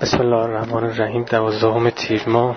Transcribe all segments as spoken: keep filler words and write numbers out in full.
بسم الله الرحمن الرحیم. دوازدهم تیر ماه،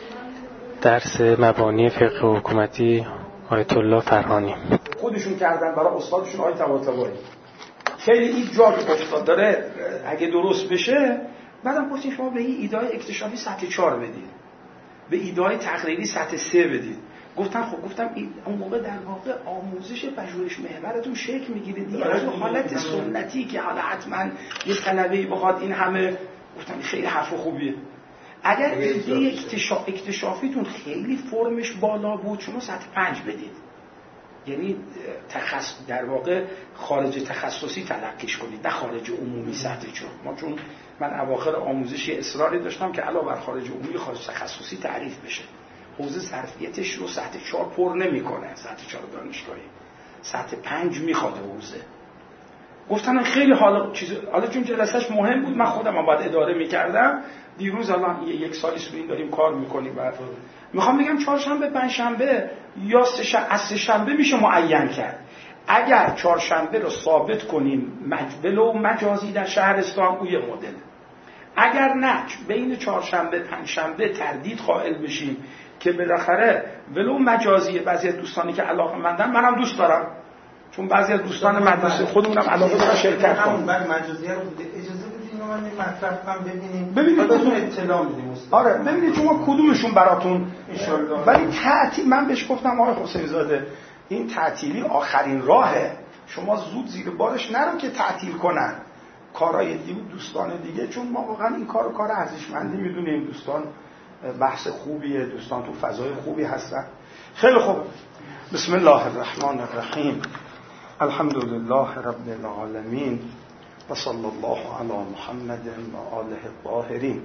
درس مبانی فقه حکومتی آیت الله فرهانی. خودشون کردن برای استادشون آیت طباطبایی. خیلی این جا که استاد داره اگه درست بشه، بعدم گفتیم شما به این ایده‌های اکتشافی سطح چهار بدید، به ایده‌های تقریری سطح سه بدید. گفتم خب گفتم اون موقع در واقع آموزش پژوهش محورتون شکل میگیره دیگه، از اون حالت سنتی که حالا حتما یه طلبه‌ای بخواد این همه. گفتم خیلی حرف خوبیه. اگر ایده اکتشاف اکتشافیتون خیلی فرمش بالا بود، شما سطح پنج بدید، یعنی تخصص در واقع خارج تخصصی تلقیش کنید، نه خارج عمومی سطح چهار. ما چون من اواخر آموزش اصراری داشتم که علاوه بر خارج عمومی خارج تخصصی تعریف بشه. حوزه ظرفیتش رو سطح چهار پر نمیکنه، سطح چهار دانشگاهی، سطح پنج میخواد حوزه. گفتن خیلی حالا چیز، حالا چون جلسهش مهم بود، من خودم هم باید اداره میکردم. دیروز الان یک سالی سوین داریم کار میکنیم. بعد میخوام بگم چهارشنبه پنجشنبه یا سه شنبه میشه معین کرد. اگر چهارشنبه رو ثابت کنیم ولو مجازی در شهرستان، او یه مدل. اگر نه بین چهارشنبه پنجشنبه تردید قائل بشیم که بالاخره ولو مجازی، بعضی از دوستانی که علاقه‌مندن، منم دوست دارم، چون بعضی از دوستان مدرسه خودمونم علاقه دارن شرکت کنن. بعد مجازیه رو بوده اجازه بدید اینو من مطرح کنم ببینیم، ببینید خودتون اطلاع میدیم. آره ببینید شما کدومشون براتون ان شاء الله. ولی تعطیل، من بهش گفتم آقای حسین زاده این تعطیلی آخرین راهه، شما زود زیر بارش نرو که تعطیل کنن کارهای دیگه دوستان دیگه، چون ما واقعا این کارو کار ارزشمندی میدونیم. دوستان بحث خوبیه، دوستان تو فضای خوبی هستن. خیلی خوب. بسم الله الرحمن الرحیم. الحمد لله رب العالمین و صلی الله علی محمد و آله الطاهرین.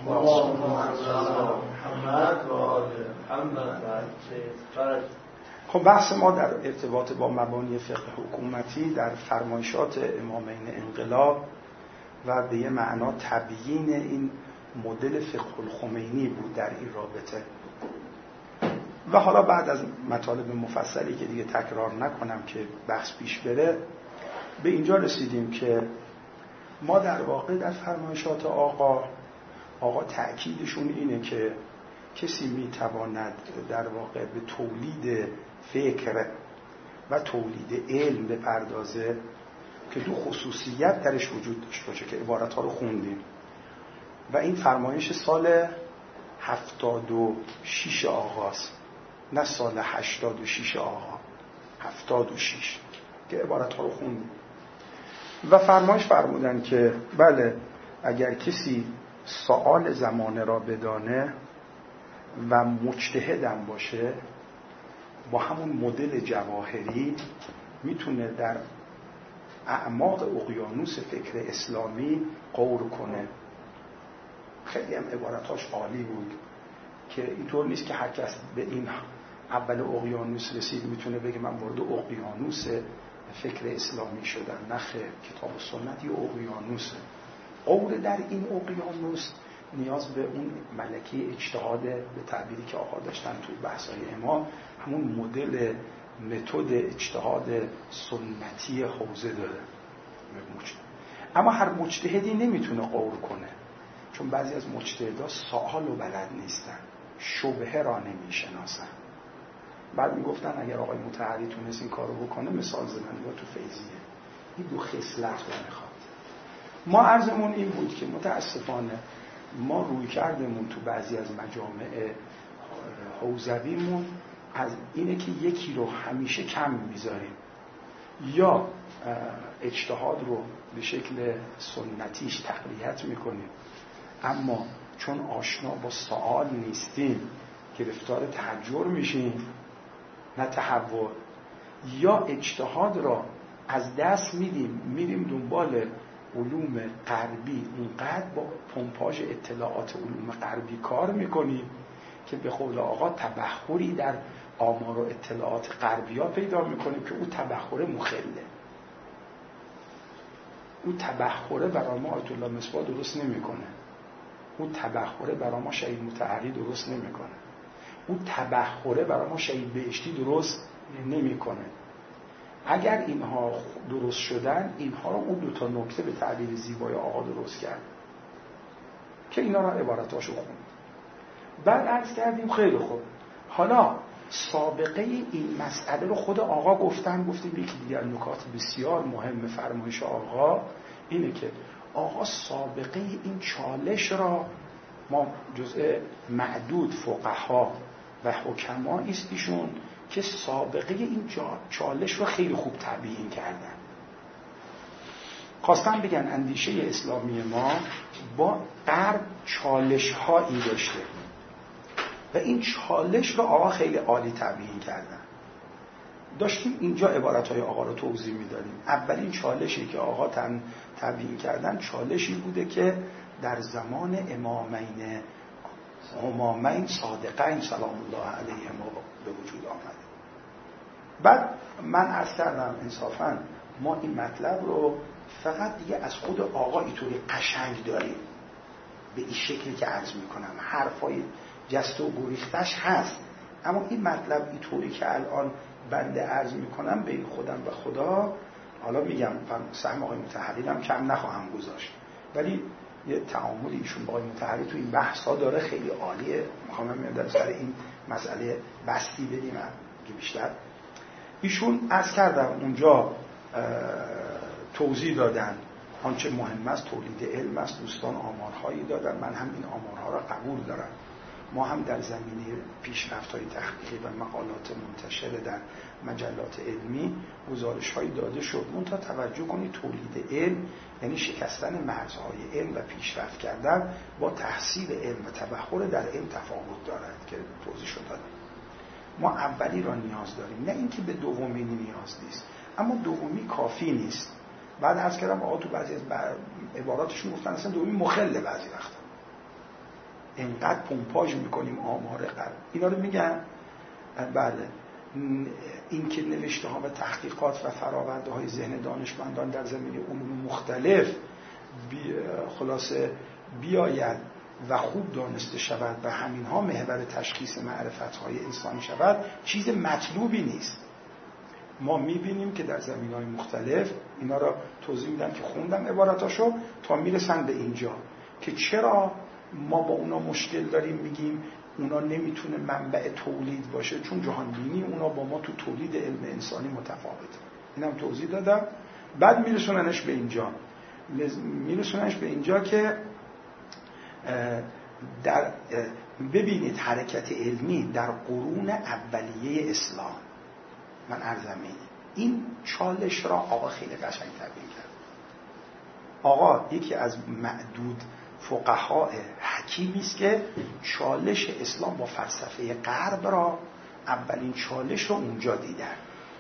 خب بحث ما در ارتباط با مبانی فقه حکومتی در فرمایشات امامین انقلاب و به یه معنا تبیین این مدل فقه الخمینی بود در این رابطه. و حالا بعد از مطالب مفصلی که دیگه تکرار نکنم که بحث پیش بره، به اینجا رسیدیم که ما در واقع در فرمایشات آقا آقا تأکیدشون اینه که کسی میتواند در واقع به تولید فکر و تولید علم بپردازه که دو خصوصیت درش وجود داشته باشه که عبارت ها رو خوندیم. و این فرمایش سال هفتاد و شیش آغاست، نه سال هشتاد و شیش آقا، هفتاد و شیش که عبارت ها رو خوندیم. و فرمایش فرمودن که بله اگر کسی سؤال زمانه را بدانه و مجتهدم باشه، با همون مدل جواهری میتونه در اعماق اقیانوس فکر اسلامی غور کنه. خیلی هم عبارتاش عالی بود که اینطور نیست که هر کس به این اول اقیانوس رسید میتونه بگه من وارد اقیانوس فکر اسلامی شدم. نه خیر، کتاب و سنت یه اقیانوسه. غور در این اقیانوس نیاز به اون ملکه اجتهاد، به تعبیری که آقا داشتن توی بحث‌های امام، همون مدل متد اجتهاد سنتی حوزه داره. اما هر مجتهدی نمیتونه غور کنه، چون بعضی از مجتهدها سؤال و بلد نیستن، شبهه را نمیشناسن. بعد میگفتن اگر آقای مطهری تونست این کارو بکنه، مثال زدن یا تو فیضیه، این دو خصلت رو میخواد. ما عرضمون این بود که متاسفانه ما روی کردمون تو بعضی از مجامع حوزویمون از اینه که یکی رو همیشه کم میذاریم، یا اجتهاد رو به شکل سنتیش تقویت میکنیم، اما چون آشنا با سؤال نیستیم گرفتار تحجر میشیم، نه تحول. یا اجتهاد را از دست میدیم، میریم دنبال علوم غربی، اونقدر با پمپاژ اطلاعات علوم غربی کار میکنیم که به قول آقا تبحری در آمار و اطلاعات غربی ها پیدا میکنیم که اون تبحر مخله. اون تبحر برای ما آیت الله مصباح درست نمیکنه، اون تبحر برای ما شهید مطهری درست نمیکنه، اون تبحر برای ما شهید بهشتی درست نمیکنه. اگر اینها درست شدن، اینها رو اون دو تا نکته به تعبیر زیبای آقا درست کرد. که اینا را عبارتاشو خوند. بعد عرض کردیم خیلی خوب، حالا سابقه این مسئله رو خود آقا گفتن. گفتیم یکی دیگر نکات بسیار مهم فرمایش آقا اینه که آقا سابقه این چالش را، ما جزء معدود فقها و حکما ایستیشون که سابقه این چالش رو خیلی خوب تبیین کردن. خواستم بگن اندیشه اسلامی ما با غرب چالش هایی داشته و این چالش رو آقا خیلی عالی تبیین کردن. داشتیم اینجا عبارتهای آقا رو توضیح میدادیم. اولین چالشی که آقا تن تبیین کردن چالشی بوده که در زمان امامین امامین صادقین سلام الله علیهما به وجود آمده. بعد من عرض کردم انصافا ما این مطلب رو فقط دیگه از خود آقا اینطوری قشنگ داریم به این شکلی که عرض میکنم، حرفای جست و گریختش هست، اما این مطلب اینطوری که الان بنده عرض میکنم به خودم و خدا، حالا میگم سهم آقای مطهری هم کم نخواهم گذاشت، ولی یه تعامل ایشون با آقای مطهری تو این بحثا داره خیلی عالیه. میخوام من سر این مسئله بستی بدیم که بیشتر ایشون عرض کردم اونجا توضیح دادن آنچه مهم است تولید علم است. دوستان آمارهایی دادن، من هم این آمارها را قبول دارم. ما هم در زمینه پیشرفت‌های تحقیقی و مقالات منتشر در مجلات علمی گزارش‌هایی داده شد. منتها توجه کنید تولید علم یعنی شکستن مرزهای علم و پیشرفت کردن با تحصیل علم و تبحر در علم تفاوت دارد که توضیح شد دادم. ما اولی را نیاز داریم، نه اینکه به دومی نیاز نیست، اما دومی کافی نیست. بعد عرض کردم آقا تو بعضی از عباراتشون گفتن اصلا دومی مخله، بعضی وقتا اینقدر پمپاژ میکنیم آمار قرب اینا رو میگن. بله، این که نوشته ها و تحقیقات و فراورده های ذهن دانشمندان در زمینه علوم مختلف بی خلاصه بیاید و خوب دانسته شود و همین ها محور تشخیص معرفت های انسانی شود چیز مطلوبی نیست. ما میبینیم که در زمین های مختلف اینا را توضیح میدم که خوندم عباراتاشو تا میرسن به اینجا که چرا ما با اونا مشکل داریم، میگیم اونا نمیتونه منبع تولید باشه چون جهان بینی اونا با ما تو تولید علم انسانی متفاوته. اینم توضیح دادم. بعد میرسوننش به اینجا میرسوننش به اینجا که در ببینید حرکت علمی در قرون اولیه اسلام، من عرضم اینه این چالش را آقا خیلی قشنگ تبیین کرد. آقا یکی از معدود فقهای حکیمی است که چالش اسلام با فلسفه غرب را اولین چالش رو اونجا دیدن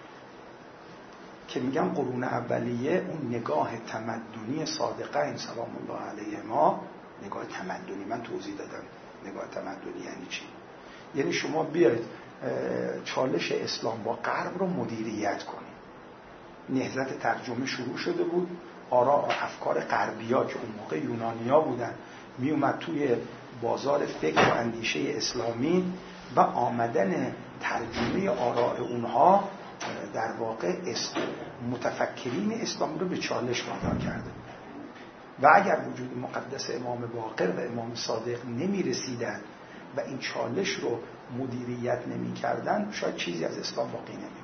که میگن قرون اولیه اون نگاه تمدنی صادقین سلام الله علیهما، نگاه تمدنی من توضیح دادم نگاه تمدنی یعنی چی. یعنی شما بیاید چالش اسلام با غرب رو مدیریت کنید. نهضت ترجمه شروع شده بود، آراء و افکار غربی‌ها که اون موقع یونانی‌ها بودن می اومد توی بازار فکر و اندیشه اسلامی و آمدن ترجمه آراء اونها در واقع متفکرین اسلام رو به چالش وادار کرده. و اگر وجود مقدس امام باقر و امام صادق نمی رسیدن و این چالش رو مدیریت نمی کردن شاید چیزی از اسلام باقی نمی.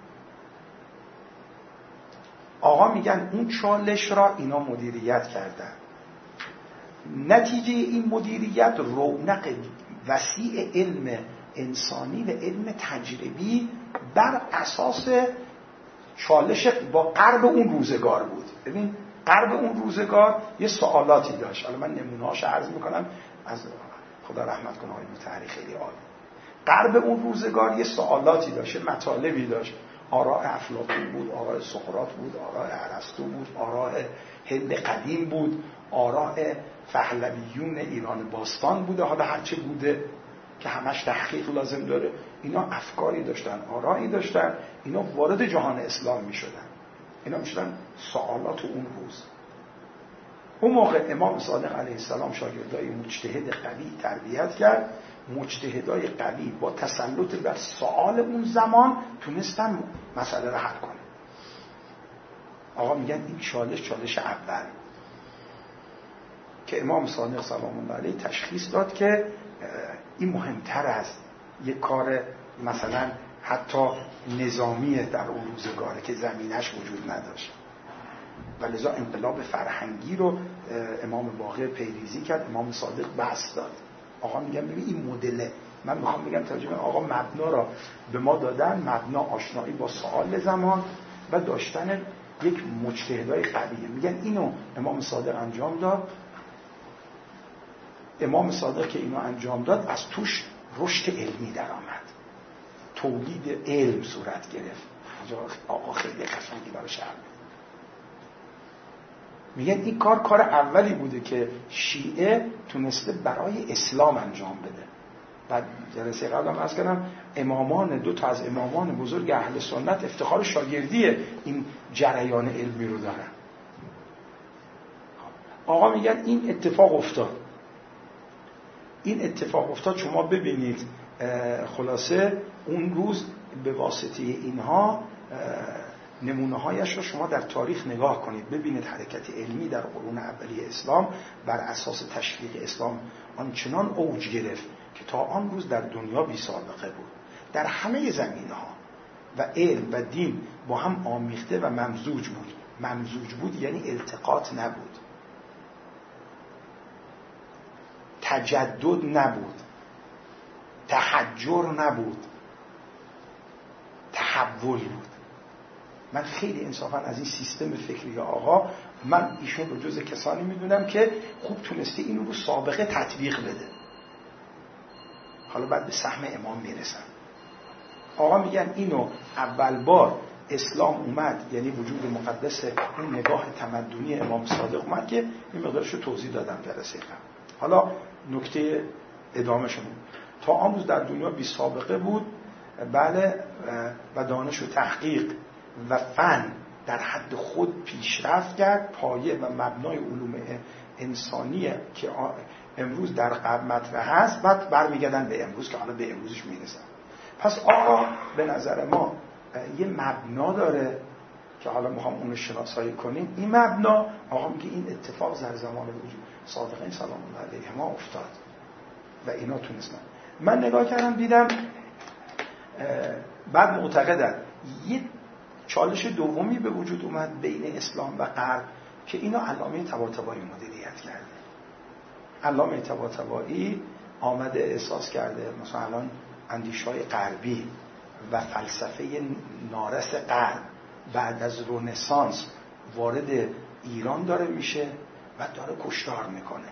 آقا میگن اون چالش را اینا مدیریت کردن. نتیجه این مدیریت رونق وسیع علم انسانی و علم تجربی بر اساس چالش با غرب اون روزگار بود. ببین غرب اون روزگار یه سوالاتی داشت، حالا من نمونه‌هاش عرض میکنم از خدا رحمت کنه آقای مطهری خیلی عالی. غرب اون روزگار یه سوالاتی داشت، مطالبی داشت. آراء افلاطون بود، آراء سقراط بود، آراء ارسطو بود، آراء هند قدیم بود، آراء پهلویون ایران باستان بوده، حالا هرچه بوده که همش تحقیق لازم داره. اینا افکاری داشتن، آرایی داشتن، اینا وارد جهان اسلام می شدن. اینا می شدن سوالات اون روز. اون موقع امام صادق علیه السلام شاگردای مجتهد قوی تربیت کرد. مجتهدای قوی با تسلط بر سوال اون زمان تونستن مسئله رو حل کنن. آقا میگن این چالش چالش اول که امام صادق سلام الله علیه تشخیص داد که این مهمتر از یک کار مثلا حتی نظامیه در اون روزگاره که زمینش وجود نداشت و لذا انقلاب فرهنگی رو امام باقر پیریزی کرد، امام صادق بحث داد. آقا میگم ببین این مدله، من میخوام بگم ترجمه آقا مبنا را به ما دادن، مبنا آشنایی با سوال زمان و داشتن یک مجتهدای قویه. میگن اینو امام صادق انجام داد. امام صادق که اینو انجام داد از توش رشد علمی در آمد، تولید علم صورت گرفت. آقا خیلی قشنگی برای شعب. میگن این کار کار اولی بوده که شیعه تونسته برای اسلام انجام بده. بعد جلسه قبلم عرض کردم امامان دو تا از امامان بزرگ اهل سنت افتخار شاگردی این جریان علمی رو دارن. آقا میگن این اتفاق افتاد، این اتفاق افتاد. شما ببینید خلاصه اون روز به واسطه اینها نمونه هایش رو شما در تاریخ نگاه کنید، ببینید حرکت علمی در قرون اولیه اسلام بر اساس تشویق اسلام آنچنان اوج گرفت که تا آن روز در دنیا بی سابقه بود در همه زمینه ها و علم و دین با هم آمیخته و ممزوج بود. ممزوج بود یعنی التقاط نبود، تجدد نبود، تحجر نبود، تحول بود. من خیلی انصافا از این سیستم فکری آقا، من ایشون رو جز کسانی میدونم که خوب تونسته اینو رو سابقه تطبیق بده. حالا بعد به سهم امام میرسن. آقا میگن اینو اول بار اسلام اومد، یعنی وجود مقدس اون نگاه تمدنی امام صادق اومد که این مقدارش رو توضیح دادم جلسه قبل. حالا نکته ادامه شما تا آن روز در دنیا بی سابقه بود. بله، و دانش و تحقیق و فن در حد خود پیشرفت کرد. پایه و مبنای علوم انسانیه که امروز در غرب مطرح هست، بعد برمیگردن به امروز که حالا به امروزش میرسن. پس آقا به نظر ما یه مبنا داره که حالا میخوام اون رو شناسایی کنیم. این مبنا آقا میگه این اتفاق در زمان وجود صادقین سلام الله علیهما افتاد و اینا تونستن. من نگاه کردم دیدم بعد معتقدن یه چالش دومی به وجود اومد بین اسلام و غرب که اینو علامه طباطبایی مدیریت کرده. علامه طباطبایی آمده احساس کرده مثلا الان اندیشه‌های غربی و فلسفه نارس غرب بعد از رنسانس وارد ایران داره میشه و داره کشتار میکنه.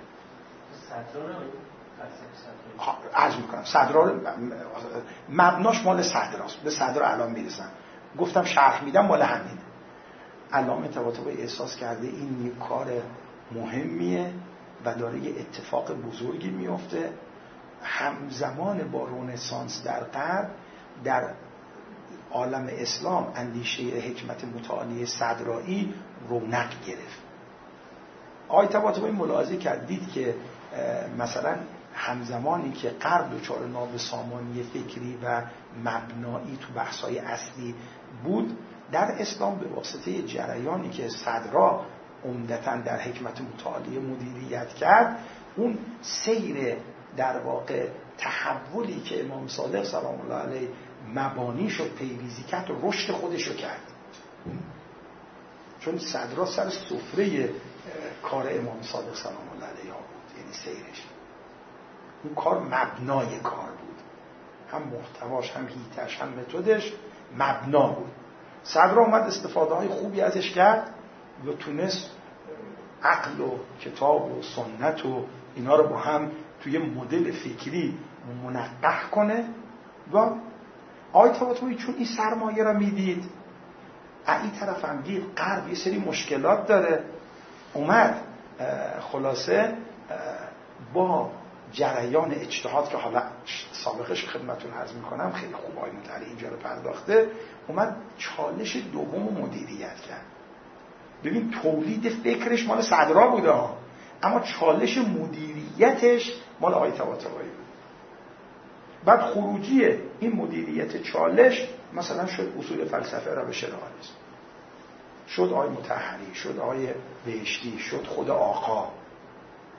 عرض میکنم صدرا مبناش مال صدراست، به صدرا الان میرسن. گفتم شرح میدم مال همین. علامه طباطبایی احساس کرده این یک کار مهمیه و داره یه اتفاق بزرگی میفته. همزمان با رنسانس در غرب در عالم اسلام اندیشه حکمت متعالی صدرایی رونق گرفت. آقای طباطبایی ملاحظه کرد دید که مثلا همزمانی که غرب دچار نابسامانی فکری و مبنایی تو بحث‌های اصلی بود، در اسلام به واسطه جریانی که صدرا عمدتاً در حکمت متعالی مدیریت کرد، اون سیر در واقع تحولی که امام صادق سلام الله علیه مبانی شد پیریزی کرد و رشد خودشو کرد. چون صدرا سر سفره کار امام صادق سلام الله علیه بود، یعنی سیرش اون کار مبنای کار بود، هم محتواش هم هیتش هم متدش مبنا بود. صدرا اومد استفاده های خوبی ازش کرد و تونست عقل و کتاب و سنت و اینا رو با هم توی مدل فکری منقح کنه. و آیت طباطبایی چون این سرمایه را میدید، این طرف هم دید غرب یه سری مشکلات داره، اومد خلاصه با جریان اجتهاد که حالا سابقش خدمتون عرض میکنم خیلی خوب آقای مطهری اینجا رو پرداخته، اومد چالش دوم رو مدیریت کرد. ببین تولید فکرش مال صدرا بوده ها، اما چالش مدیریتش مال آقای طباطبایی بود. بعد خروجی این مدیریت چالش مثلا شد اصول فلسفه را به شراحت، شد آقای مطهری، شد آقای بهشتی، شد خود آقا.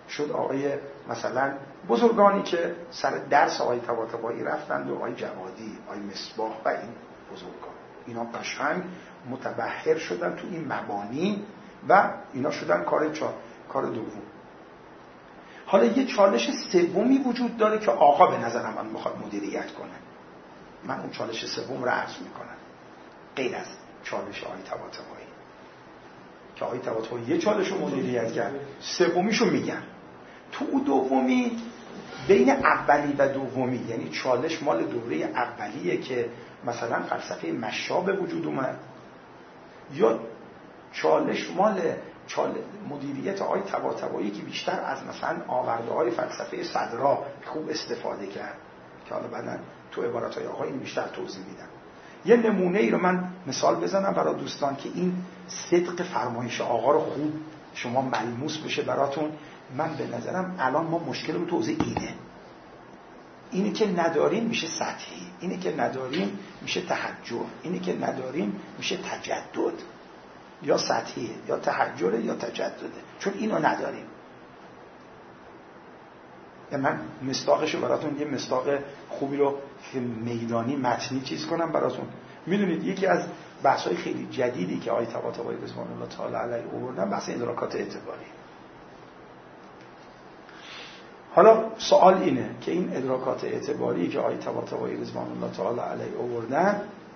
شد آقای مثلا بزرگانی که سر درس آقای طباطبایی رفتند و آقای جوادی، آقای مصباح و این بزرگان، اینا قشنگ متبحر شدن تو این مبانی و اینا شدن کار چا... کار دوم. حالا یه چالش سومی وجود داره که آقا به نظرم من میخواد مدیریت کنه. من اون چالش سوم رو عرض میکنم، غیر از چالش آقای طباطبایی که آقای طباطبایی یه چالش رو مدیریت کرد، سومیشو میگم. تو اون دومی بین اولی و دومی، یعنی چالش مال دوره اولیه که مثلا فلسفه مشا به وجود اومد، یا چالش مال چال... مدیریت آقای طباطبایی که بیشتر از مثلا آورده های فلسفه صدرا خوب استفاده کرد که حالا بعداً تو عبارت های آقای این بیشتر توضیح میدم. یه نمونه ای رو من مثال بزنم برای دوستان که این صدق فرمایش آقا رو خوب شما ملموس بشه براتون. من به نظرم الان ما مشکلمون تو حوزه اینه اینی که نداریم میشه سطحی، اینی که نداریم میشه تحجر، اینی که نداریم میشه تجدد. یا سطحیه یا تحجره یا تجدده، چون اینو نداریم. یعنی من مصداقشو براتون یه مصداق خوبی رو که میدانی متنی چیز کنم براتون. میدونید یکی از بحث‌های خیلی جدیدی که آقای طباطبایی رضوان الله تعالی علیه آوردن بحث ادراکات اعتباری. حالا سوال اینه که این ادراکات اعتباری که آقای طباطبایی رضوان الله تعالی علیه آوردن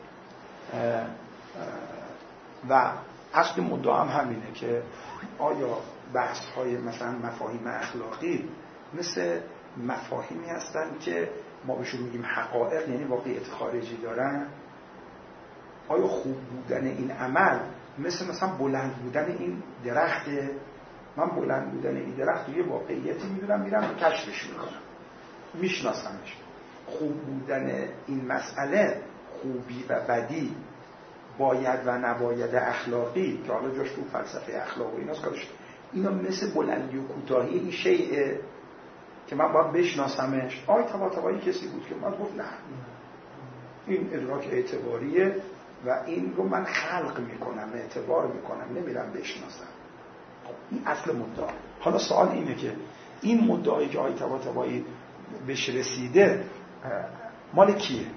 و اصل مدعا هم همینه که آیا بحث‌های مثلا مفاهیم اخلاقی مثل مفاهیمی هستن که ما بهشون میگیم حقایق، یعنی واقعیت خارجی دارن؟ آیا خوب بودن این عمل مثل مثلا بلند بودن این درخت؟ من بلند بودن این درخت یه واقعیتی میدونم، میرم کشفش میکنم، میشناسمش. خوب بودن این مسئله، خوبی و بدی، باید و نباید اخلاقی که حالا جاش تو فلسفه اخلاق و ایناست کارش، اینا مثل بلندی و کوتاهی این شیء که من باید بشناسمش. آقای طباطبایی کسی بود که من گفت نه، این ادراک اعتباریه و این رو من خلق میکنم، اعتبار میکنم، نمیرم بشناسم. این اصل مدعا. حالا سوال اینه که این مدعایی که آقای طباطبایی بهش رسیده مال کیه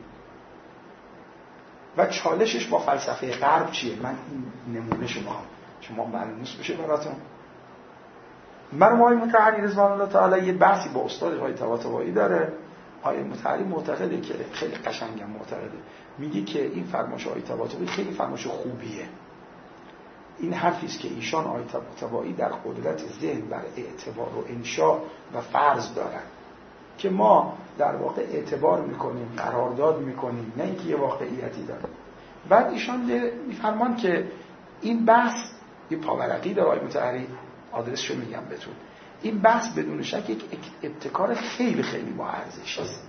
و چالشش با فلسفه غرب چیه؟ من این نمونه شما شما ملموس بشه براتون. مرحوم آقای مطهری رضوان الله تعالی یه بحثی با استاد آقای طباطبایی داره. آقای مطهری معتقده که خیلی قشنگم معتقده، میگه که این فرمایش آقای طباطبایی خیلی فرمایش خوبیه. این حرفی است که ایشان آقای طباطبایی در قدرت ذهن بر اعتبار و انشاء و فرض دارن که ما در واقع اعتبار میکنیم، قرارداد میکنیم، نه اینکه یه واقعیتی داره. بعد ایشان میفرمان که این بحث یه پاورقی داره. آقای مطهری آدرسشو میگم بهتون، این بحث بدون شک یک ابتکار خیلی خیلی با ارزش است.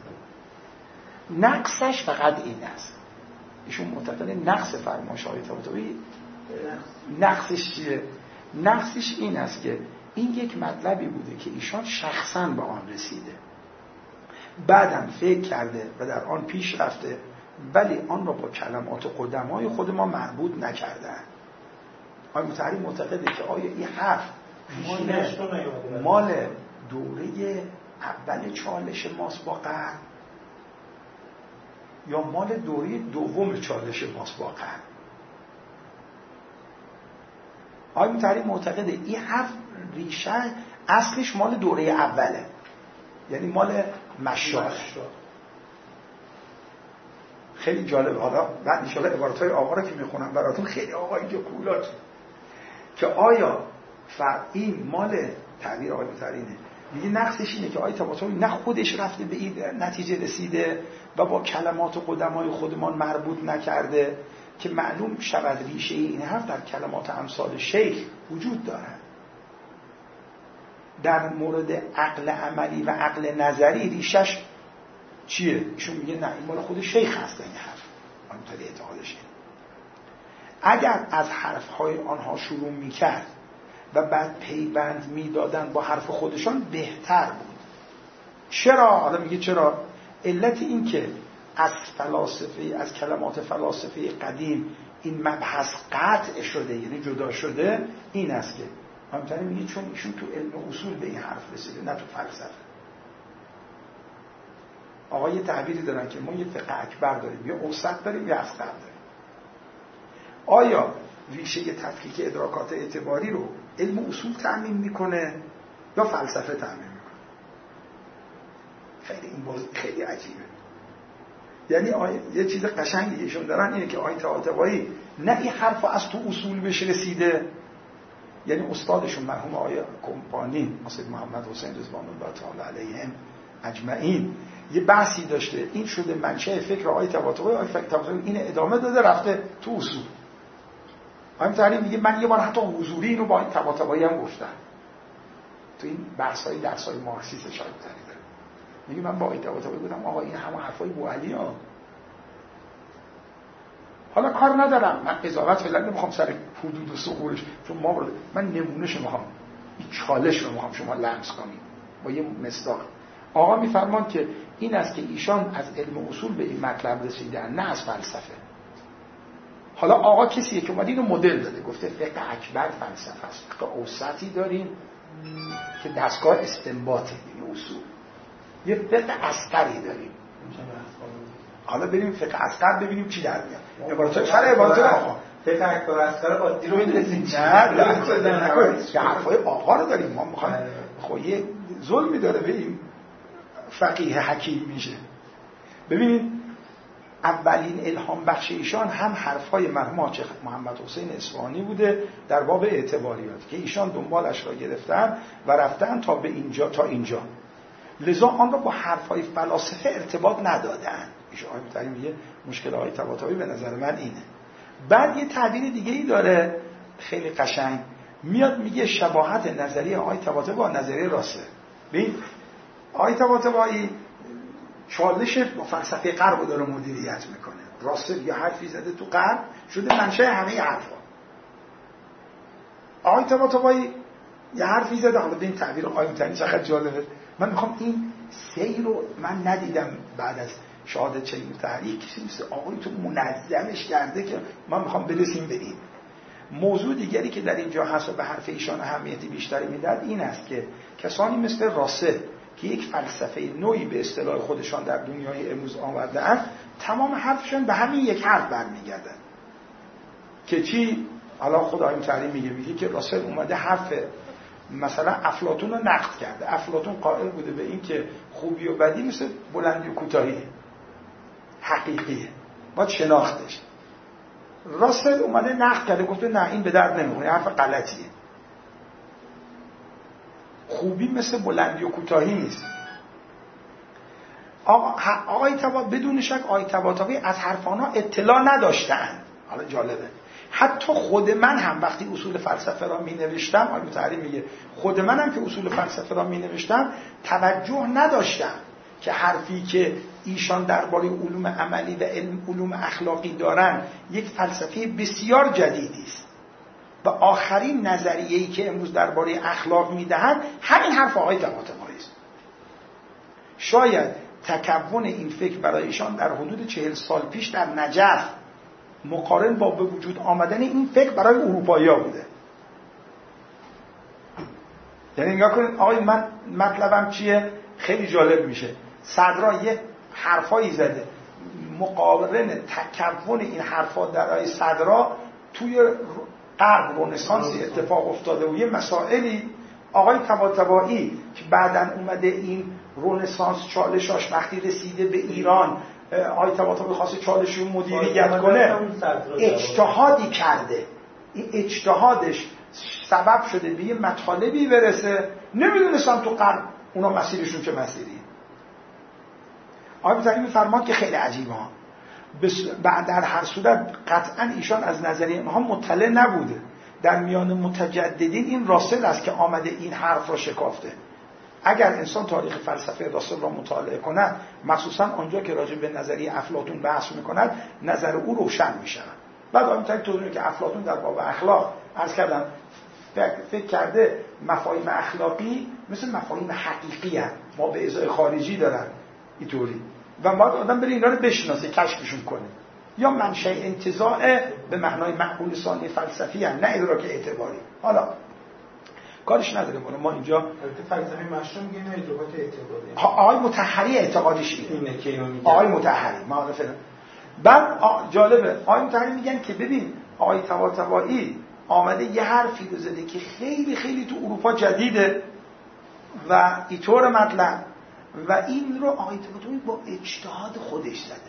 نقصش فقط این است، ایشون معتقد نقص فرمایش آقای طباطبایی نقصش چیه؟ نقصش این است که این یک مطلبی بوده که ایشان شخصاً به آن رسیده، بعدم فکر کرده و در آن پیش رفته، ولی آن را با کلمات قدمای خود ما مربوط نکردن. آقای مطهری معتقده که آیا این حرف مال دوره اول چالش ماست با قرن یا مال دوره دوم چالش ماست با قرن؟ آقای مطهری معتقده این حرف ریشه اصلش مال دوره اوله، یعنی مال مشا. خیلی جالب. حالا بعد ان شاء الله عبارت‌های آقا رو که میخونم براتون خیلی آقا اینجا کولاته که آیا این مال تعبیر آقای مطهری میگه نقصش اینه که آقای طباطبایی نه خودش رفته به این نتیجه رسیده و با کلمات و قدمای خودمان مربوط نکرده که معلوم شود ریشه این حرف در کلمات امثال شیخ وجود دارد. در مورد عقل عملی و عقل نظری ریشش چیه؟ ایشون میگه نه این مال خود شیخ هست. این حرف آقای مطهری اعتقادشه. اگر از حرفهای آنها شروع میکرد و بعد پیوند میدادن با حرف خودشان بهتر بود. چرا؟ حالا میگه چرا؟ علت این که از فلاسفه از کلمات فلاسفه قدیم این مبحث قطع شده، یعنی جدا شده، این است که همینطوری میگه چون ایشون تو علم اصول به این حرف رسیده نه تو فلسفه. آقا یه تعبیری دارن که ما یه فقه اکبر داریم، یا اوسط داریم، یا اصغر داریم. آیا ریشه تفکیک ادراکات اعتباری رو علم اصول تأمین میکنه یا فلسفه تأمین میکنه؟ خیلی این باز خیلی عجیبه. یعنی آیه یه چیز قشنگی ایشون دارن اینه که آیه طباطبایی نه این حرف از تو اصول بهش رسیده، یعنی استادشون مرحوم آیه کمپانی سید محمد حسین رضوان الله تعالی علیهم اجمعین یه بحثی داشته، این شده منشأ فکر آیه طباطبایی. آیه طباطبایی این ادامه داده رفته تو اصول. آیه تعلیم میگه من یه بار حتی حضوری اینو با این طباطبایی هم گفتم تو این بحث‌های درس‌های مارکسیسم شاید داره. میگه من با آیه طباطبایی گفتم آقا این همه حرفای بوعلی ها. حالا کار ندارم من قضاوت فعلا نمیخوام سر حدود و ثغورش، چون ما برده. من نمونهش میخوام، این چالش رو میخوام شما لمس کنید با یه مصداق. آقا میفرمان که این است که ایشان از علم اصول به این مطلب رسیدن، نه از فلسفه. حالا آقا کسیه که اومد اینو مدل داده، گفته فقه اکبر فلسفه است، فقه اوسطی داریم که دستگاه استنباطه، این اصول. یه فقه اصغری داریم. حالا ببینیم فقه اصغر ببینیم چی در میاد. عبارات چرا عبارات آقا فقه اکبر اصغر عادی رو می‌رسیم. نه نه نکنید که حرفای آقا رو داریم. ما می‌خوایم خب یه ظلمی داره به این فقیه حکیم میشه. ببینید اولین الهام بخش ایشان هم حرفای مرحوم حاج محمد حسین اصفهانی بوده در باب اعتباریات که ایشان دنبالش را گرفتن و رفتن تا به اینجا تا اینجا. لذا آن را با حرفای فلاسفه ارتباط ندادن. ایشان آیه میگه مشکل آیه طباطبایی به نظر من اینه. بعد یه تعبیر دیگه ای داره خیلی قشنگ، میاد میگه شباهت نظریه آیه طباطبایی با نظریه راسل. ببین آیه طباطبایی چالش فلسفه غرب رو داره مدیریت میکنه. راسل یه حرفی زده تو غرب شده منشأ همه حرفا. آیه طباطبایی یه حرفی زده، حالا به این تعبیر آیه تنی چقدر جالبه. من میخوام این سیر رو من ندیدم بعد از شهادت چین تحریک کسی مثل آقای تو منظمش کرده که من میخوام برسیم به این. موضوع دیگری که در اینجا هست و به حرف ایشان اهمیتی بیشتری میداد این است که کسانی مثل راسل که یک فلسفه نوعی به اصطلاح خودشان در دنیای امروز آورده‌اند، تمام حرفشون به همین یک حرف برمیگردن که چی؟ حالا خدای تعالی میگه میگه که راسل اومده حرف مثلا افلاطون رو نقد کرده. افلاطون قائل بوده به این که خوبی و بدی مثل بلندی و کوتاهی حقیقیه، باید شناختش. راسل اومده نقد کرده، گفته نه این به درد نمیخوره، حرف غلطیه. خوبی مثل بلندی و کوتاهی نیست. آقای طباطبایی بدون شک آقای طباطبایی از حرفانا اطلاع نداشتند. حالا جالبه حتی خود من هم وقتی اصول فلسفه را می نوشتم، آقای تعالی میگه خود من هم که اصول فلسفه را می نوشتم توجه نداشتم که حرفی که ایشان درباره علوم عملی و علم علوم اخلاقی دارن یک فلسفه بسیار جدیدی است و آخرین نظریه‌ای که امروز درباره اخلاق میدهند همین حرف آقای طباطبایی است. شاید تکون این فکر برای ایشان در حدود چهل سال پیش در نجف مقارن با به وجود آمدن این فکر برای اروپایی‌ها بوده. یعنی نگاه کنید آقای من مطلبم چیه؟ خیلی جالب میشه. صدرا یه حرفایی زده مقارن تکون این حرفا در آیه صدرا توی غرب رنسانسی اتفاق افتاده و یه مسائلی آقای طباطبایی که بعداً اومده این رنسانس چالشاش وقتی رسیده به ایران، آقای طباطبایی خواسته چالش رو مدیریت کنه، اجتهادی کرده. این اجتهادش سبب شده به یه مطالبی برسه نمیدونستم تو غرب اونا مسیرشون چه مسیری. آقای طباطبایی میفرماد که خیلی عجیبه ها بعد در هر صورت قطعا ایشان از نظریه اینها مطلع نبوده. در میان متجددین این راسل است که آمده این حرف را شکافته. اگر انسان تاریخ فلسفه راسل را مطالعه کند، مخصوصا آنجا که راجع به نظریه افلاطون بحث میکند، نظر او روشن میشود. بعد آنطوری توضیح که افلاطون در باب اخلاق عرض کردم فکر کرده مفاهیم اخلاقی مثل مفاهیم حقیقی هستند، ما به ازای خارجی دارن اینطوری و باید آدم بره اینا رو بشناسه، کشفشون کنه. یا منشأ انتزاع به معنای معقول ثانی فلسفی هم، نه ادراک اعتباری. حالا کارش نداره. ما اینجا البته فلسفه مشروع میگه نه اجابات اعتقادی. آقای مطهری اعتقادش اینه اینه که میگه آقای مطهری ما فعلا. بعد جالبه آقای مطهری میگن که ببین آقای طباطبایی آمده یه حرفی رو زده که خیلی خیلی تو اروپا جدیده و اینطور مطلب و این رو آقای طباطبایی با اجتهاد خودش زده.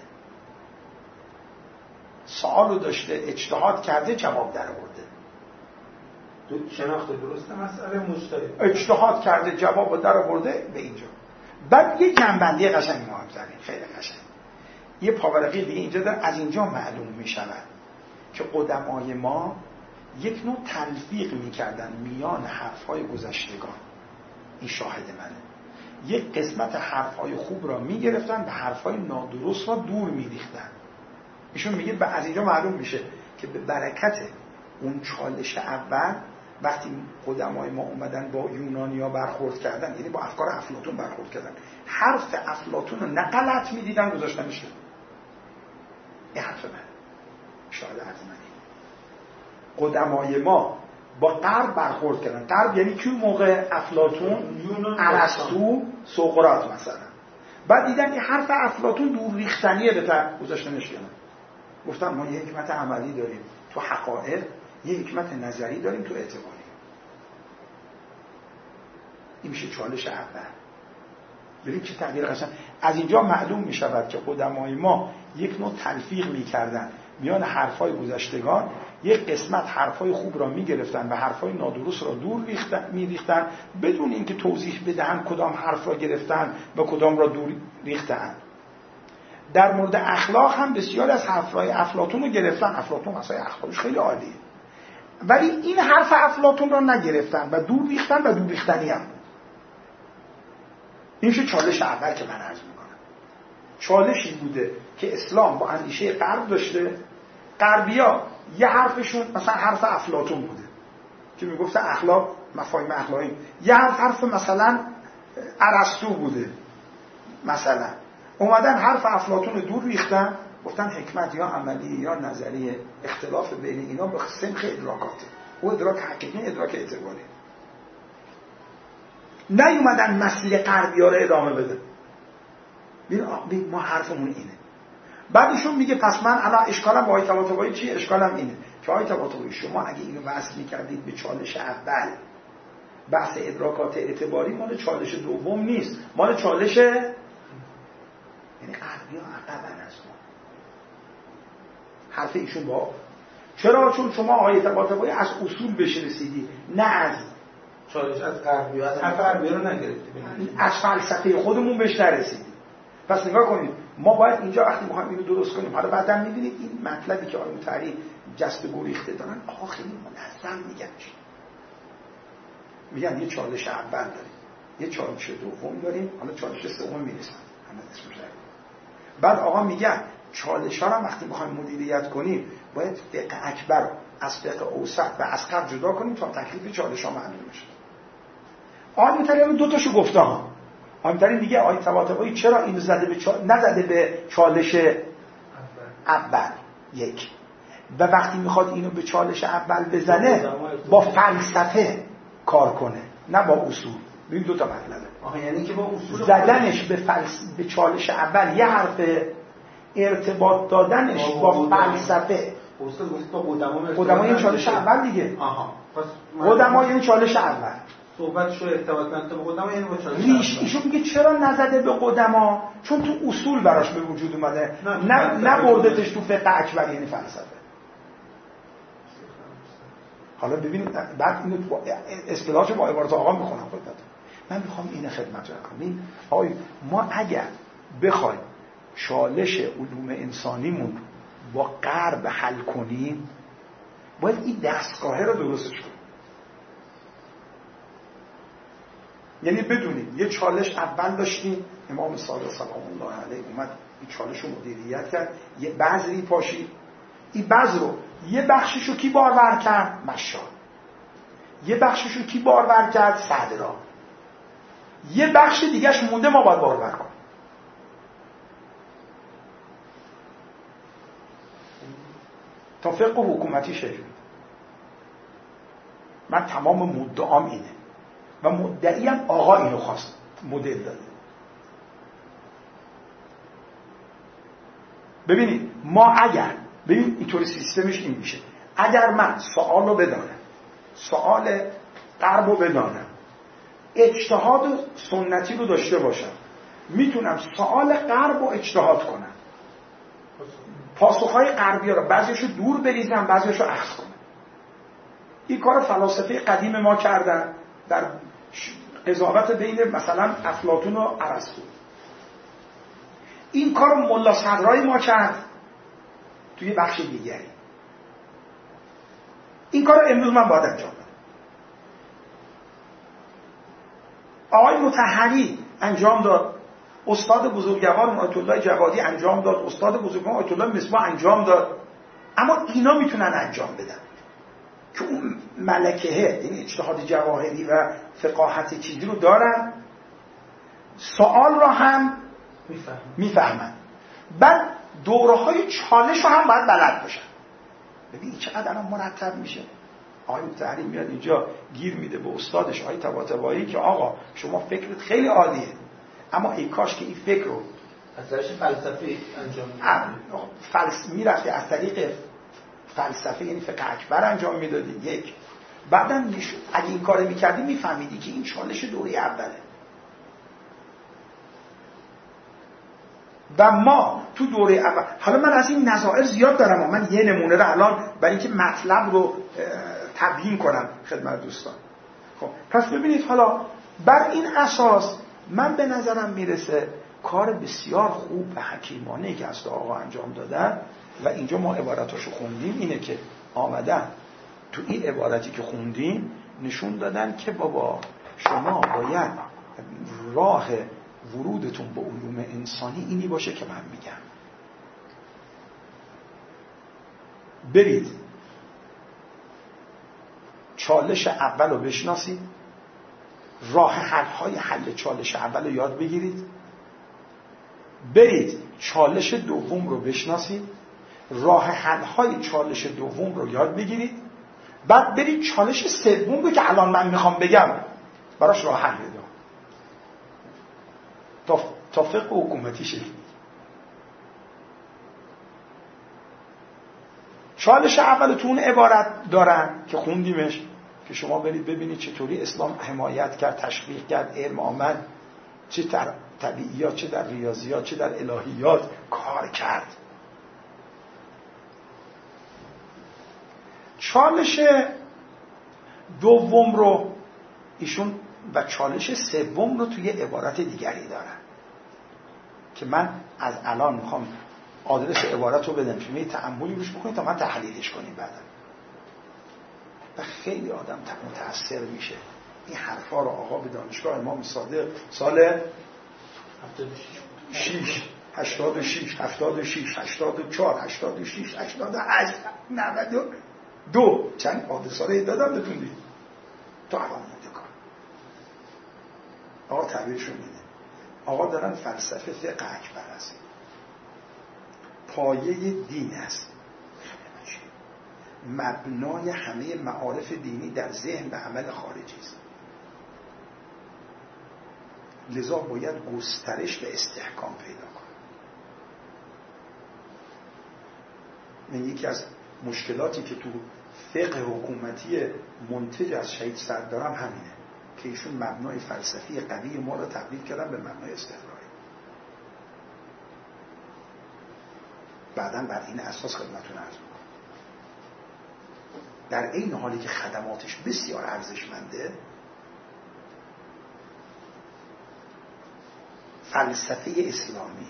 سوالو داشته اجتهاد کرده جواب در آورده. تو شناخت درسته مسئله مجتهد اجتهاد کرده جواب در آورده به اینجا. بعد یه جنبندی قشنگ ما هم زدیم خیلی قشنگ. یه پاورقی دیگه اینجا داره. از اینجا معلوم می شود که قدمای ما یک نوع تلفیق می کردن میان حرفهای گذشتگان. این شاهد منه. یک قسمت حرفهای خوب را می گرفتن و حرفهای نادرست را دور می ریختن. ایشون میگه از اینجا معلوم میشه که به برکت اون چالش اول وقتی قدمای ما اومدن با یونانیا برخورد کردن، یعنی با افکار افلاطون برخورد کردن، حرف افلاطون رو نه غلط میدیدن گذاشتنش. این حرف من شاید از من قدمای ما با غرب برخورد کردن. غرب یعنی کی موقع؟ افلاطون، ارسطو، سقراط مثلا. بعد دیدن که حرف افلاطون دور ریختنیه به تر گذاشتنش کردن. گفتن ما یه حکمت عملی داریم تو حقایق، یه حکمت نظری داریم تو اعتباری. این میشه چالش اول. ببین چه تغییر قشنگ. از اینجا معلوم میشود که قدمای ما یک نوع تلفیق میکردن میان حرفای گذشتگان، یک قسمت حرفای خوب را میگرفتن و حرفای نادرست را دور میریختن بدون اینکه توضیح بدهن کدام حرف را گرفتن و کدام را دور ریختن. در مورد اخلاق هم بسیار از حرفای افلاطون رو گرفتن. افلاطون اصلا اخلاقش خیلی عالیه، ولی این حرف افلاطون را نگرفتن و دور ریختن و دور ریختنی هم. این میشه چالش اول که من عرض میکنم. چالشی بوده که اسلام با اندیشه غرب داشته. غربیا یه حرفشون مثلا حرف افلاطون بوده که میگفت اخلاق مفاهیم اخلاقی، یه حرف حرف مثلا ارسطو بوده مثلا. اومدن حرف افلاطون رو دور ریختن، گفتن حکمت یا عملی یا نظری، اختلاف بین اینا به سمخ ادراکاته. او ادراک حقیقی، ادراک اعتباری. نیومدن مسیر غربی ها رو ادامه بده. ببین ما حرفمون اینه. بعدشون میگه پس من الان اشکالم با آیه طباطبایی چیه؟ اشکالم اینه که آیه طباطبایی شما اگه اینو وصل می‌کردید به چالش اول، بحث ادراکات اعتباری مال چالش دوم نیست، مال چالش، یعنی غربی‌ها عقبن از ما. حرف ایشون با چرا؟ چون شما آیه طباطبایی از اصول بهش رسیدی، نه از چالش از غربی‌ها. از حرف غربی‌ها رو نگرفتید، از فلسفه خودمون بهش نرسیدیم. پس نگاه کنید ما باید اینجا وقتی می‌خوایم اینو درست کنیم، حالا بعدا می‌بینید این مطلبی که آقای مطهری جست گریخته دارن آقا خیلی منظم میگن. میگن یه چالش اول داریم، یه چالش دوم داریم، حالا چالش سوم میرسن. همه اسمش داریم. بعد آقا میگن چالش‌ها رو وقتی می‌خوایم مدیریت کنیم باید فقه اکبر از فقه اوسط و اصغر جدا کنیم تا تکلیف چالش‌ها معلوم بشه. آقای مطهری دو تاشو گفته ها. آمتری میگه آیه طباطبایی چرا اینو زده به چال... نزده به چالش اول یک، و وقتی میخواد اینو به چالش اول بزنه با فلسفه کار کنه نه با اصول. ببین دو تا مطلبه. آها یعنی که با اصول زدنش به فلس... به چالش اول یه حرف، ارتباط دادنش با, با فلسفه. اصول گفت با قدما قدما این چالش اول دیگه. آها پس قدما این چالش اول. صحبتشو ارتباط کنه با قدما یعنی با چالش ریش ایشون میگه چرا نزده به قدما؟ چون تو اصول براش به وجود اومده، نه نه بردتش تو فقه اکبر یعنی فلسفه. حالا ببینید بعد اینو اصطلاحش با عبارت آقا میخونم خدمتتون. من میخوام اینو خدمت کنم. آقای ما اگر بخوایم چالش علوم انسانیمون با غرب حل کنیم باید این دستگاه رو درستش کنیم. یعنی بدونید یه چالش اول داشتیم، امام صادق سلام الله علیه اومد این چالش رو مدیریت کرد، یه بذری پاشید، این بذر رو یه بخشش رو کی بارور کرد؟ مشال. یه بخشش رو کی بارور کرد؟ صدرا. یه بخش دیگهش مونده ما باید بارور کنیم. تا فقه حکومتی شکل. من تمام مدعام اینه و مدعی هم آقا اینو خواست مدل داده. ببینید ما اگر ببین اینطوری سیستمش این میشه، اگر من سوال رو بدانم، سوال غرب رو بدانم، اجتهاد سنتی رو داشته باشم، میتونم سوال غرب رو اجتهاد کنم، پاسخهای غربی رو بعضیشو دور بریزم بعضیشو اخذ کنم. این کار فلاسفه قدیم ما کردن در قضاوت بین مثلا افلاطون و ارسطو. این کار ملا صدرای ما کرد توی بخش دیگری. این کار امروز من باید انجام بدم. آقای مطهری انجام داد، استاد بزرگوار آیت الله جوادی انجام داد، استاد بزرگوار آیت الله مصباح انجام داد. اما اینا میتونن انجام بدن که اون ملکه، این اجتهاد جواهری و فقاهت چیزی رو دارن، سوال رو هم میفهمن، بعد دوره‌های چالش رو هم باید بلد باشن. ببین چقدر الان مرتب میشه. آقای مطهری میاد اینجا گیر میده به استادش آقای طباطبایی که آقا شما فکرت خیلی عالیه، اما ای کاش که این فکر رو از روش فلسفی انجام میدادی. فلس میرفتی از طریق فلسفه، یعنی فقه اکبر انجام میدادی. یک بعدن اگه این کارو میکردی میفهمیدی که این چالش دوره اوله و ما تو دوره اول. حالا من از این نظائر زیاد دارم، من یه نمونه رو الان برای اینکه مطلب رو تبیین کنم خدمت دوستان. خب پس ببینید حالا بر این اساس من به نظرم میرسه کار بسیار خوب و حکیمانه که از آقا انجام دادن و اینجا ما عبارتاشو خوندیم، اینه که آمدن تو این عبارتی که خوندیم نشون دادن که بابا شما باید راه ورودتون به علوم انسانی اینی باشه که من میگم. برید چالش اول رو بشناسید، راه حل‌های حل چالش اول رو یاد بگیرید، برید چالش دوم رو بشناسید، راه حل‌های چالش دوم رو یاد بگیرید، بعد برید چالش سوم رو که الان من میخوام بگم براش راه حل بده تا تا فقه حکومتی شد. چالش اول تو اون عبارت دارن که خوندیمش که شما برید ببینید چطوری اسلام حمایت کرد، تشویق کرد، علم آمد، چه در طبیعیات، چه در ریاضیات، چه در الهیات کار کرد. چالش دوم رو ایشون و چالش سوم رو توی عبارت دیگری دارن که من از الان میخوام آدرس عبارت رو بدم، شما یه تأملی روش بکنید تا من تحلیلش کنیم بعدم. و خیلی آدم متأثر میشه. این حرفا رو آقا به دانشگاه امام صادق سال شش هشتاد و شش هفتاد و شش هشتاد و چهار هشتاد و شش هشتاد و هشت نود و دو چند آدرس رو دادم بتونید تا الان مونده کار. آقا تعبیرشون میده، آقا دارن فلسفه فقه اکبر است، پایه دین است، مبنای همه معارف دینی در ذهن و عمل خارجی است، لذا باید گسترش و استحکام پیدا کنه. من یکی از مشکلاتی که تو فقه حکومتی منتج از شهید سعد دارم همینه که ایشون مبنای فلسفی قوی ما رو تبدیل کردن به مبنای استقراری. بعداً بر این اساس خدمتتون عرض می‌کنم در این حالی که خدماتش بسیار ارزشمنده، فلسفه اسلامی،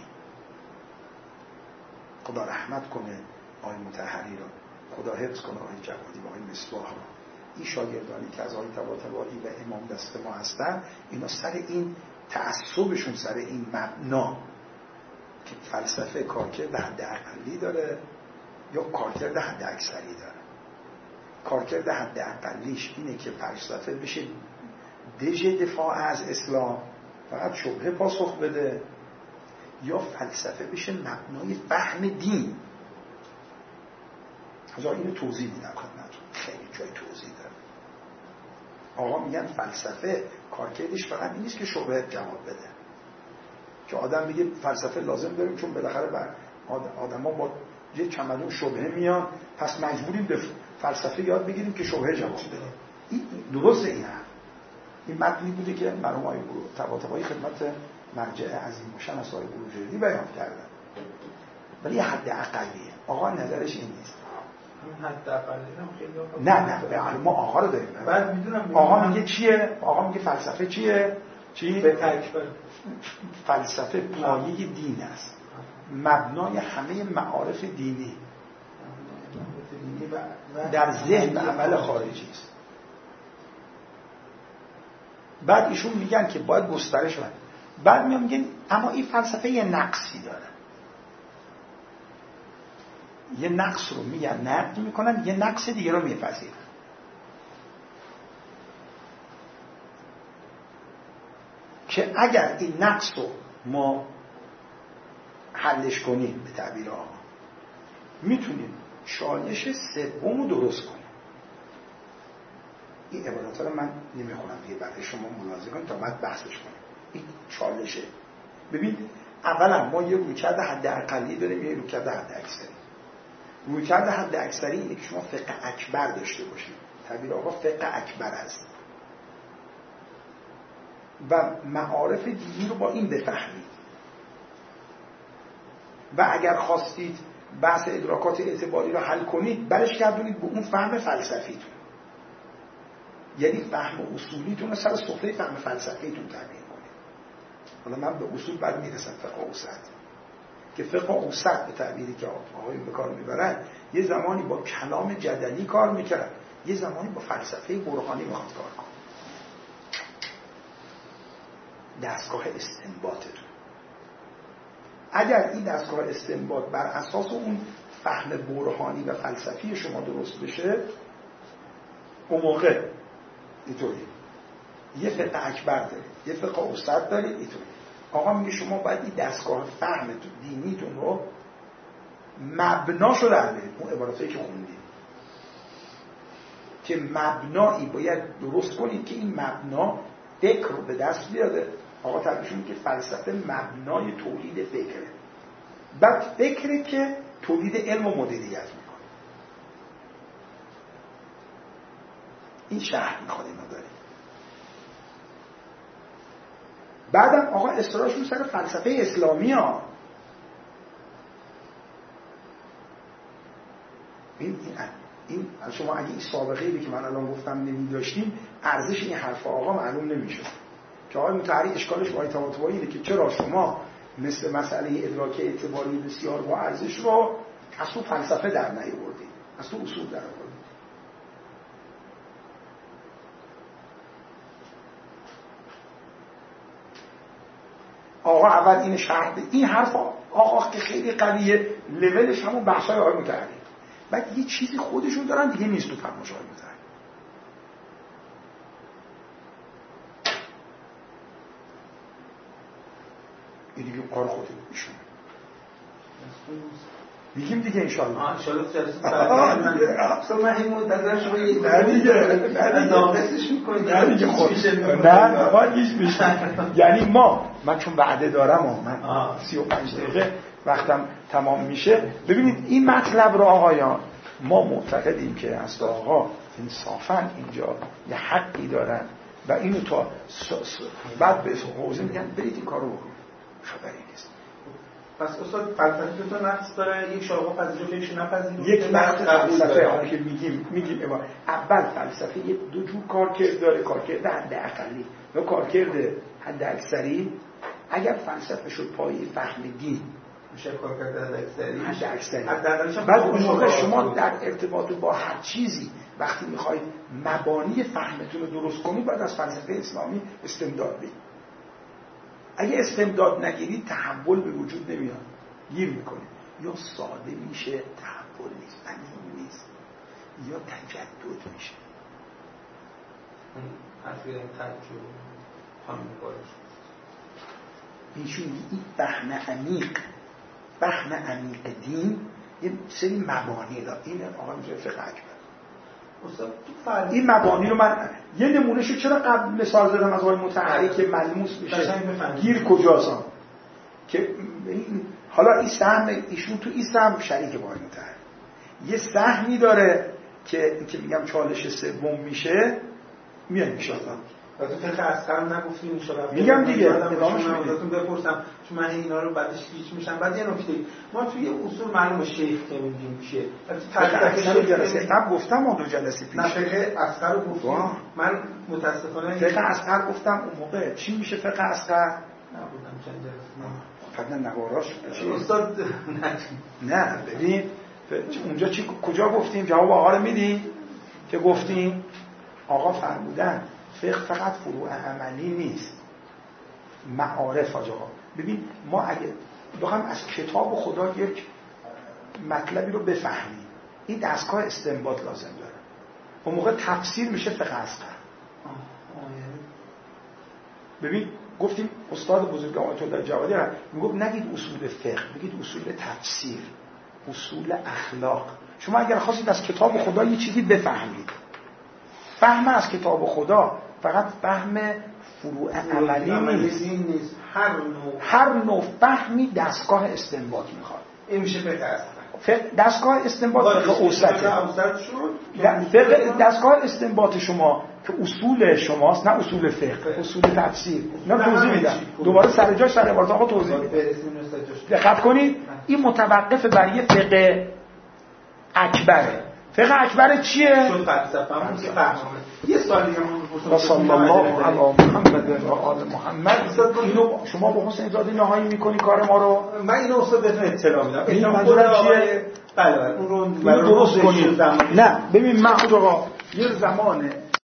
خدا رحمت کنه آقای مطهری رو، خدا حفظ کنه آقای جوادی و آقای مصباح رو، این شاگردانی که از آقای طباطبایی و امام دست ما هستن، اینا سر این تعصبشون سر این مبنا که فلسفه کارکرد حد اقلی داره یا کارکرد حد اکثری داره. کارکرد حد اقلیش اینه که فلسفه بشه دژ دفاع از اسلام، فقط شبهه پاسخ بده، یا فلسفه بشه مبنای فهم دین. حالا اینو توضیح میدم خدمتتون، خیلی جای توضیح داره. آقا میگن فلسفه کارکردش فقط این نیست که شبهه جواب بده، که آدم میگه فلسفه لازم داریم چون بالاخره بر آدما با یه چمدون شبهه میان، پس مجبوریم به فلسفه یاد بگیریم که شبهه جواب بده. این درسته. این هم این متنی بوده که مرحوم آقای طباطبایی خدمت مرجع عظیم شناس آقای بروجردی بیان کردن، ولی یه حد اقلیه. آقا نظرش این نیست. این حد اقلیه نه نه ما آقا رو داریم. بعد میدونم آقا میگه چیه؟ آقا میگه فلسفه چیه؟ چی؟ به تکبر. فلسفه پایه دین است، مبنای همه معارف دینی در ذهن عمل خارجی است. بعد ایشون میگن که باید گسترش بده. بعد میان میگن اما این فلسفه یه نقصی داره. یه نقص رو میگن نقد میکنن، یه نقص دیگه رو میپذیرن. که اگر این نقص رو ما حلش کنیم به تعبیر آقا میتونیم چالش سوم رو درست کنیم. این عبارات رو من نمیخونم دیگه، برای شما ملاحظه کنید تا بعد بحثش کنیم. این چالشه. ببین اولا ما یه رویکرد حد اقلی داریم، یه رویکرد حد اکثری. رویکرد حد اکثری اینه که شما فقه اکبر داشته باشید. تعبیر آقا فقه اکبر است و معارف دینی رو با این بفهمید و اگر خواستید بحث ادراکات اعتباری رو حل کنید برش گردونید به اون فهم فلسفیتون، یعنی فهم اصولیتون رو سر سفره فهم فلسفیتون تعیین کنید. حالا من به اصول بعد میرسم. فقه اوسط که فقه اوسط به تعبیری که آقایون به کار میبرن یه زمانی با کلام جدلی کار میکرد، یه زمانی با فلسفه برهانی میخواد کار کنه. دستگاه استنباطتون، اگر این دستگاه استنباط بر اساس اون فهم برهانی و فلسفی شما درست بشه، اون موقع اینطوری یه فقه اکبر داره، یه فقه اوسط داره. اینطوری آقا میگه شما باید این دستگاه فهمتون دینیتون رو مبناشو در برید. اون عباراتایی که خوندید که مبنایی باید درست کنید که این مبنا فکر رو به دست بیاره. آقا تعریفشون که فلسفه مبنای تولید فکره، بعد فکره که تولید علم و مدیریت میکنه. این شرح میخواد اینو داره. بعدم آقا اصرارشون سر فلسفه اسلامی ها. این این این شما اگه این سابقه ای که من الان گفتم نمی‌داشتیم، ارزش این حرف آقا معلوم نمیشه. که آقای متحری اشکالش با طباطبایی اینه که چرا شما مثل مسئله ادراک اعتباری بسیار با ارزش رو از تو فلسفه در نیاوردید، از تو اصول در آوردید. آقا اول این شرح این حرف آقا که خیلی قویه، لولش همون بحث‌های آقای متحری. بعد یه چیزی خودشون دارن دیگه نیست تو فرمایش آقای متحری. این دیگه کار خودتون میشونه. میگیم دیگه انشالله. آه انشالله جلسه بعدی من اصلا من این منتظر شما یک نه دیگه نه ناقصش میکنید. نه دیگه خود نه خواهیش میشه. یعنی ما من چون وعده دارم و من سی و پنج دقیقه وقتم تمام میشه. ببینید این مطلب رو آقایان ما معتقدیم که اصلا آقا انصافا اینجا یه حقی دارن و اینو تا بعد به حوزه میگن برید این کارو بکنید. خبری نیست. پس استاد فلسفه دو تا نقص داره، یک شاقا پذیرفته یکش نپذیرفته. یک نقص فلسفه آن که میگیم میگیم اول فلسفه یک دو جور کارکرد داره، کارکرد حد اقلی و کارکرد حد اکثری. اگر فلسفه شد پایه فهم دین میشه کارکرد حد اکثری. حد اکثری. بعد اون موقع شما در ارتباط با هر چیزی وقتی میخواید مبانی فهمتون رو درست کنید باید از فلسفه اسلامی استمداد بگیرید. اگه استمداد نگیرید تحول به وجود نمیاد، گیر میکنه. یا ساده میشه تحول نیست، عمیق نیست، یا تجدد میشه. حرفی این تجدد همین کارش ایشون این فهم عمیق، فهم عمیق دین یه سری مبانی داره. این آقا میشه فقه اکبر. این مبانی رو من یه نمونهشو چرا قبل مثال زدم از آقای مطهری که ملموس میشه گیر کجاست که حالا این سهم ایشون تو این سهم شریک با آقای مطهری یه سهمی داره که اینکه میگم چالش سوم میشه میاد ان شاء الله. تو فقه اصغر نگفتیم ان شاء الله. میگم دیگه ادامهش ازتون بپرسم چون من اینا رو بعدش گیج میشم. بعد یه نکته ما توی اصول معلومه شیخ که میگیم چیه. فقه جلسه قبل گفتم اون دو جلسه پیش. نه فقه اصغر رو گفتم. من متاسفانه فقه اصغر گفتم اون موقع چی میشه فقه اصغر؟ نبودم چند جلسه. نه. فقط نواراش استاد نه ببین اونجا چی کجا گفتیم جواب آقا رو میدی که گفتیم آقا فرمودن فقه فقط فروع عملی نیست معارف آقا. ببین ما اگه بخوام از کتاب خدا یک مطلبی رو بفهمیم این دستگاه استنباط لازم داره اون موقع تفسیر میشه فقه اصغر. ببین گفتیم استاد بزرگ آیت الله جوادی میگفت نگید اصول فقه بگید اصول تفسیر اصول اخلاق. شما اگر خواستید از کتاب خدا یه چیزی بفهمید فهم از کتاب خدا فقط فهم فروع عملی نیست. هر نوع هر نوع فهمی دستگاه استنباط میخواد. این میشه فقه اصغر. دستگاه استنباط فقه اوسطه. دستگاه استنباط شما که اصول شماست نه اصول فقه اصول تفسیر. اینا توضیح میدم دوباره سر جاش سر عبارت آقا توضیح میدم. دقت کنید این متوقف بر یه فقه اکبره. فقه اکبر چیه؟ شد فلسفه‌مون که فهمه. یه سوال دیگه من بپرسم. صلی الله علی محمد و آل محمد. اینو شما با حسین زاده نهایی میکنی کار ما رو؟ من اینو استاد بهتون اطلاع میدم. این منظورم چیه؟ بله بله اون رو درست کنید. نه ببین محمود آقا یه زمان